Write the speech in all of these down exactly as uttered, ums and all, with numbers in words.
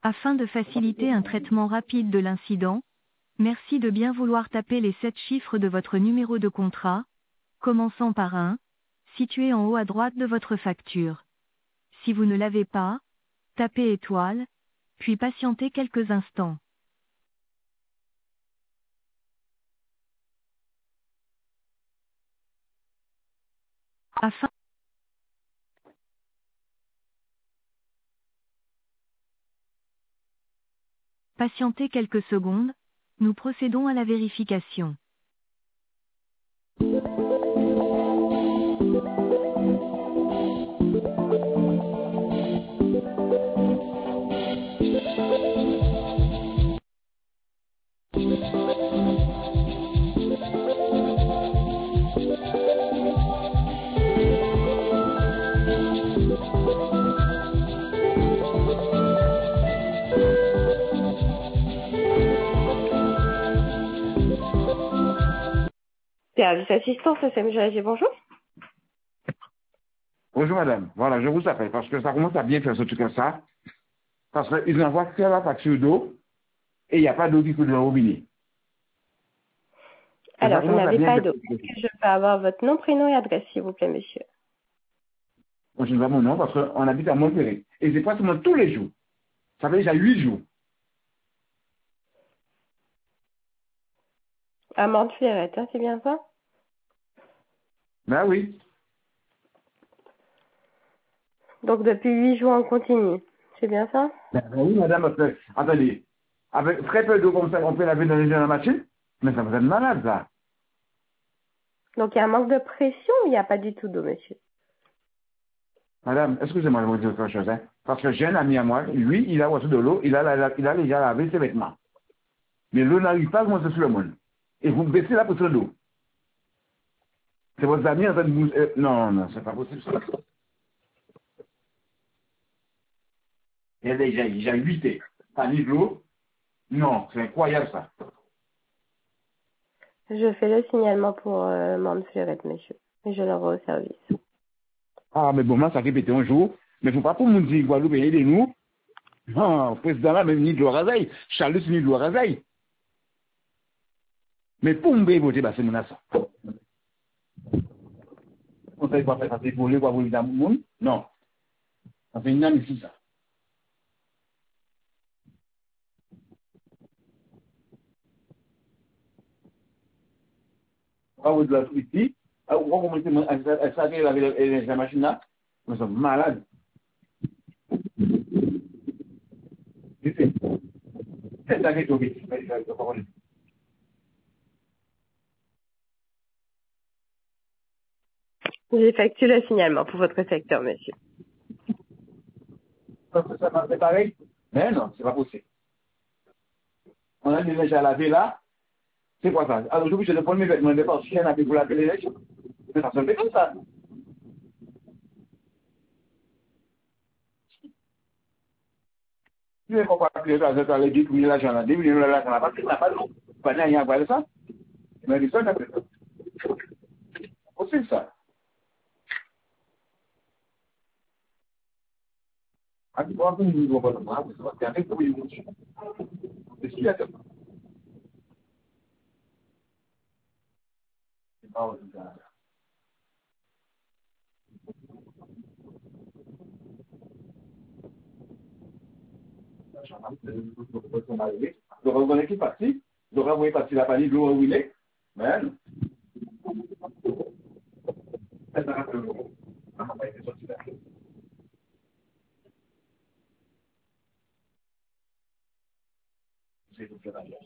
Afin de faciliter un traitement rapide de l'incident, merci de bien vouloir taper les sept chiffres de votre numéro de contrat, commençant par un, situé en haut à droite de votre facture. Si vous ne l'avez pas, tapez étoile, puis patientez quelques instants. Afin patienter quelques secondes, nous procédons à la vérification. Service assistance, S M G A G, bonjour. Bonjour madame, voilà, je vous appelle parce que ça commence à bien faire ce truc comme ça, parce qu'ils envoient que la facture d'eau et il n'y a pas d'eau qui coule dans le robinet. Et Alors, ça vous commence à n'avez bien pas faire. d'eau. Est-ce que je peux avoir votre nom, prénom et adresse, s'il vous plaît, monsieur? Moi, je ne sais pas mon nom parce qu'on habite à Montpellier. Et c'est pratiquement tous les jours. Ça fait déjà huit jours. Amande Fleurette, hein, c'est bien ça? Ben oui. Donc, depuis huit jours en continu. C'est bien ça? Ben oui, madame, parce que- attendez. Avec très peu d'eau comme ça, on peut laver dans les dans la machine. Mais ça vous êtes malade, ça. Donc, il y a un manque de pression ou il n'y a pas du tout d'eau, monsieur? Madame, excusez-moi de vous dire quelque chose, hein. Parce que j'ai un ami à moi, lui, il a reçu de l'eau, il a, il a, il a déjà lavé ses vêtements. Mais l'eau n'arrive pas à monter sur le monde. Et vous baissez la pression d'eau. C'est votre ami en train de vous... euh, non, non, c'est pas possible ça. Il y a déjà, il y a huit heures. Pas ni de l'eau. Non, c'est incroyable ça. Je fais le signalement pour euh, Amande Fleurette, monsieur. Et je l'envoie au service. Ah, mais bon, moi, ça répétait un jour. Mais faut pas pour nous dire Guadeloupe et de nous. Non, président là, même ni de l'orazaï. Charles, ni de l'orazaï. Mais pour me voter, bah, c'est mon ça. On sait quoi faire, ça c'est pour les quoi vous dans le monde. Non. Ça fait une année ici, ça. Ah, vous de la suite ici. Ah, vous commencez à savoir avec la machine là. Nous sommes malades. C'est ça qui est tombé. J'effectue le signalement pour votre secteur, monsieur. Ça m'a fait pareil. Mais non, c'est pas possible. On a mis les gens à laver là. C'est quoi ça? Alors, aujourd'hui, je vais prendre mes vêtements de parce qu'il y en a qui vous laver les lèches. Mais ça se fait comme ça. Tu ne peux pas appeler ça, c'est aller dire, oui, l'argent là, deux millions de l'argent là, parce qu'il n'a pas d'eau. Pas rien à voir de ça. Mais il ça, ça fait ça. C'est possible ça. Ah, tu vois, nous, nous, on va le voir, c'est avec vous, ils vont tuer. C'est ce qu'il y a de c'est pas autre chose. Donc, on est qui parti. Donc, on est parti la panique, l'eau où il est. Mais non. C'est ça, c'est l'eau. On n'a pas été sorti là. C'est tout fait d'ailleurs.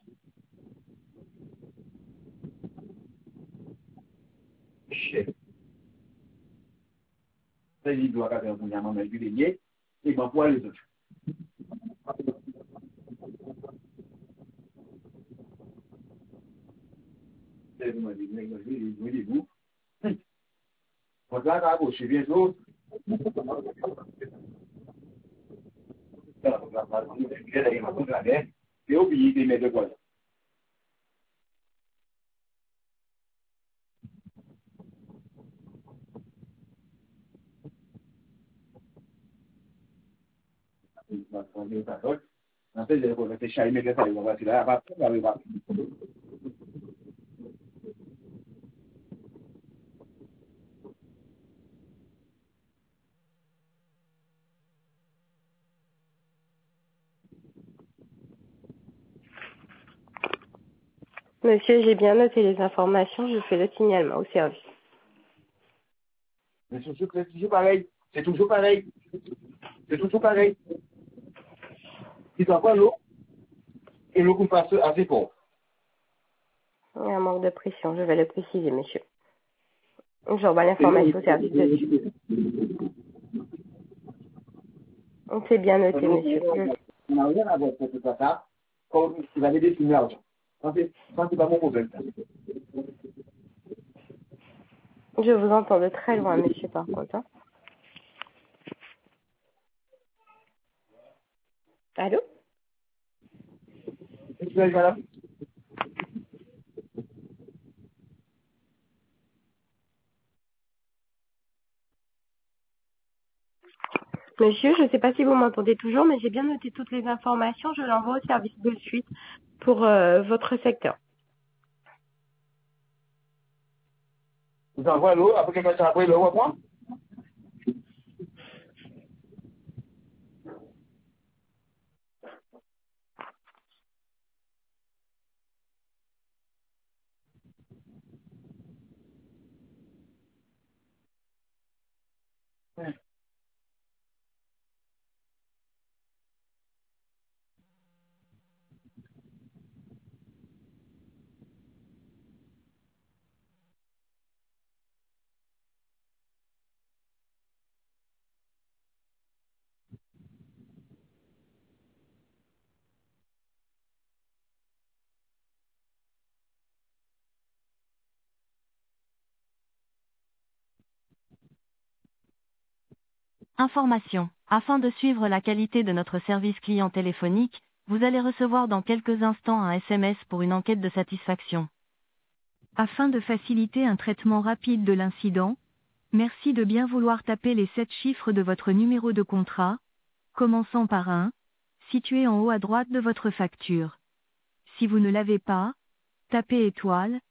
Chef. Ça, il doit avoir un gouvernement régulier. Et ben, pour les autres. C'est vous, vous, Regarde à gauche, bientôt. Et oubliez de mettre de quoi. En fait, c'est chat, mais ça, il va passer là, après, ça va. Monsieur, j'ai bien noté les informations, je fais le signalement au service. Mais c'est toujours pareil. C'est toujours pareil. C'est toujours pareil. Il doit pas l'eau et l'eau qu'on passe assez fort. Il y a un manque de pression, je vais le préciser, monsieur. J'envoie l'information au service de suite. C'est bien noté, monsieur. Je... On n'a rien à voir avec tout ça. Comme il avait des signes l'argent. Ça, c'est pas mon problème. je vous entends de très loin, monsieur, par contre. Hein. Allô? Excusez-moi, madame. Monsieur, je ne sais pas si vous m'entendez toujours, mais j'ai bien noté toutes les informations. Je l'envoie au service de suite pour euh, votre secteur. Vous envoie l'eau, après quelqu'un s'en après l'eau, moi. Information. Afin de suivre la qualité de notre service client téléphonique, vous allez recevoir dans quelques instants un S M S pour une enquête de satisfaction. Afin de faciliter un traitement rapide de l'incident, merci de bien vouloir taper les sept chiffres de votre numéro de contrat, commençant par un, situé en haut à droite de votre facture. Si vous ne l'avez pas, tapez étoile,